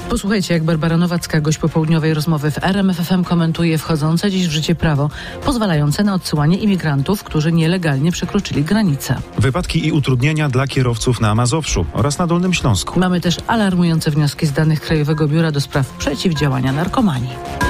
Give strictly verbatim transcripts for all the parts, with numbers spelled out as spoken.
Posłuchajcie, jak Barbara Nowacka, gość popołudniowej rozmowy w R M F F M, komentuje wchodzące dziś w życie prawo pozwalające na odsyłanie imigrantów, którzy nielegalnie przekroczyli granicę. Wypadki i utrudnienia dla kierowców na Mazowszu oraz na Dolnym Śląsku. Mamy też alarmujące wnioski z danych Krajowego Biura do Spraw Przeciwdziałania Narkomanii.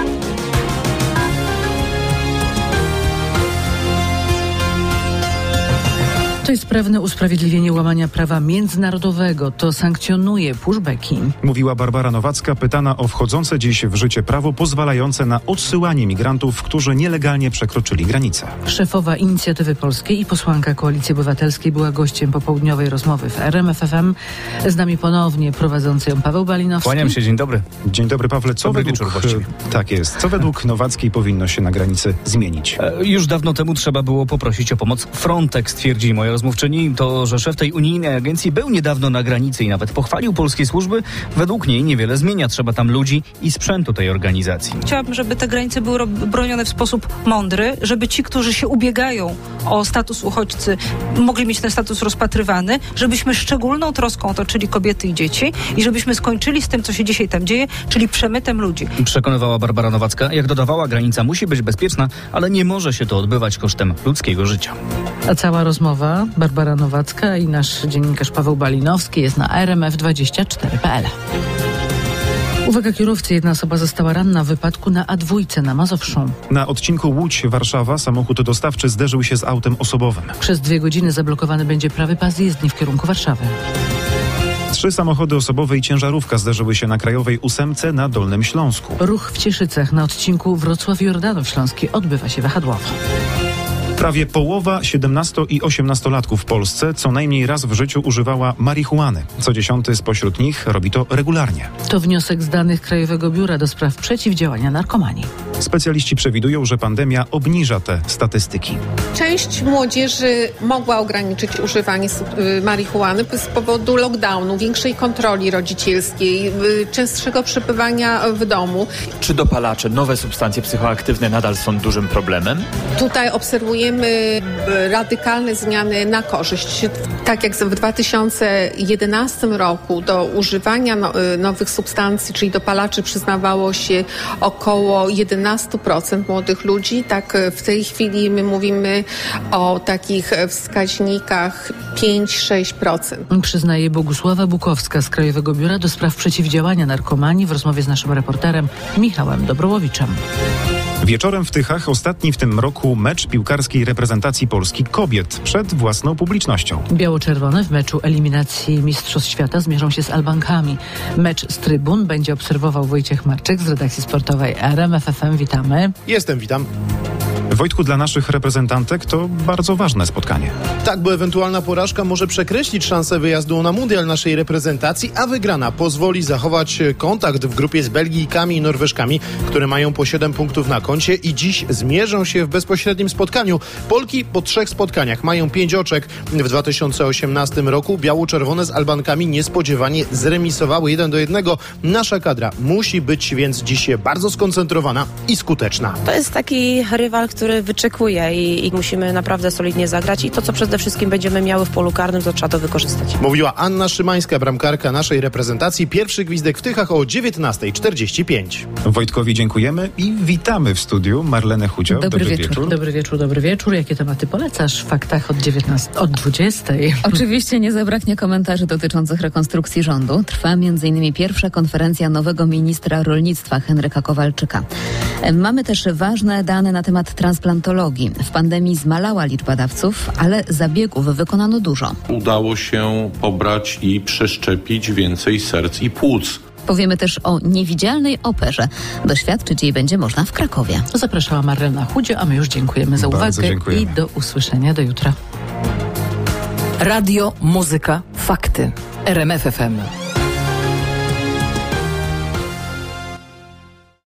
To jest pewne usprawiedliwienie łamania prawa międzynarodowego. To sankcjonuje pushbacki. Mówiła Barbara Nowacka, pytana o wchodzące dziś w życie prawo pozwalające na odsyłanie migrantów, którzy nielegalnie przekroczyli granicę. Szefowa Inicjatywy Polskiej i posłanka Koalicji Obywatelskiej była gościem popołudniowej rozmowy w R M F F M. Z nami ponownie prowadzący ją Paweł Balinowski. Kłaniam się, dzień dobry. Dzień dobry, Pawle. Co Dobry według, wieczór właściwie. Tak jest. Co według Nowackiej powinno się na granicy zmienić? E, już dawno temu trzeba było poprosić o pomoc Frontex, twierdzi moja rozmówczyni. To, że szef tej unijnej agencji był niedawno na granicy i nawet pochwalił polskie służby, według niej niewiele zmienia. Trzeba tam ludzi i sprzętu tej organizacji. Chciałabym, żeby te granice były bronione w sposób mądry, żeby ci, którzy się ubiegają o status uchodźcy, mogli mieć ten status rozpatrywany, żebyśmy szczególną troską otoczyli kobiety i dzieci i żebyśmy skończyli z tym, co się dzisiaj tam dzieje, czyli przemytem ludzi. Przekonywała Barbara Nowacka. Jak dodawała, granica musi być bezpieczna, ale nie może się to odbywać kosztem ludzkiego życia. A cała rozmowa Barbara Nowacka i nasz dziennikarz Paweł Balinowski jest na r m f dwadzieścia cztery kropka p l. Uwaga kierowcy, jedna osoba została ranna w wypadku na A dwa na Mazowszu. Na odcinku Łódź-Warszawa samochód dostawczy zderzył się z autem osobowym. Przez dwie godziny zablokowany będzie prawy pas jezdni w kierunku Warszawy. Trzy samochody osobowe i ciężarówka zderzyły się na Krajowej ósemce na Dolnym Śląsku. Ruch w Cieszycach na odcinku Wrocław-Jordanów Śląski odbywa się wahadłowo. Prawie połowa siedemnasto- i osiemnastolatków w Polsce co najmniej raz w życiu używała marihuany. Co dziesiąty spośród nich robi to regularnie. To wniosek z danych Krajowego Biura do Spraw Przeciwdziałania Narkomanii. Specjaliści przewidują, że pandemia obniża te statystyki. Część młodzieży mogła ograniczyć używanie marihuany z powodu lockdownu, większej kontroli rodzicielskiej, częstszego przebywania w domu. Czy dopalacze, nowe substancje psychoaktywne nadal są dużym problemem? Tutaj obserwujemy radykalne zmiany na korzyść. Tak jak w dwa tysiące jedenastym roku do używania no, nowych substancji, czyli dopalaczy, przyznawało się około jedenaście procent młodych ludzi, tak w tej chwili my mówimy o takich wskaźnikach pięć do sześciu procent. Przyznaje Bogusława Bukowska z Krajowego Biura do Spraw Przeciwdziałania Narkomanii w rozmowie z naszym reporterem Michałem Dobrołowiczem. Wieczorem w Tychach ostatni w tym roku mecz piłkarskiej reprezentacji Polski kobiet przed własną publicznością. Biało-czerwone w meczu eliminacji Mistrzostw Świata zmierzą się z Albankami. Mecz z trybun będzie obserwował Wojciech Marczyk z redakcji sportowej R M F F M. Witamy. Jestem, witam. Wojtku, dla naszych reprezentantek to bardzo ważne spotkanie. Tak, bo ewentualna porażka może przekreślić szansę wyjazdu na mundial naszej reprezentacji, a wygrana pozwoli zachować kontakt w grupie z Belgijkami i Norweżkami, które mają po siedem punktów na koncie i dziś zmierzą się w bezpośrednim spotkaniu. Polki po trzech spotkaniach mają pięć oczek. W dwa tysiące osiemnastym roku biało-czerwone z Albankami niespodziewanie zremisowały jeden do jednego. Nasza kadra musi być więc dziś bardzo skoncentrowana i skuteczna. To jest taki rywal, który wyczekuje i, i musimy naprawdę solidnie zagrać i to, co przede wszystkim będziemy miały w polu karnym, to trzeba to wykorzystać. Mówiła Anna Szymańska, bramkarka naszej reprezentacji. Pierwszy gwizdek w Tychach o dziewiętnasta czterdzieści pięć. Wojtkowi dziękujemy i witamy w studiu Marlenę Chudzio. Dobry, dobry wieczór. wieczór. Dobry wieczór, dobry wieczór. Jakie tematy polecasz w faktach od dziewiętnastej, od dwudziestej? Oczywiście nie zabraknie komentarzy dotyczących rekonstrukcji rządu. Trwa między innymi pierwsza konferencja nowego ministra rolnictwa Henryka Kowalczyka. Mamy też ważne dane na temat transplantologii. W pandemii zmalała liczba dawców, ale zabiegów wykonano dużo. Udało się pobrać i przeszczepić więcej serc i płuc. Powiemy też o niewidzialnej operze. Doświadczyć jej będzie można w Krakowie. Zapraszała Marlena Chudzio, a my już dziękujemy za Bardzo uwagę dziękujemy. i do usłyszenia do jutra. Radio, muzyka, fakty. R M F F M.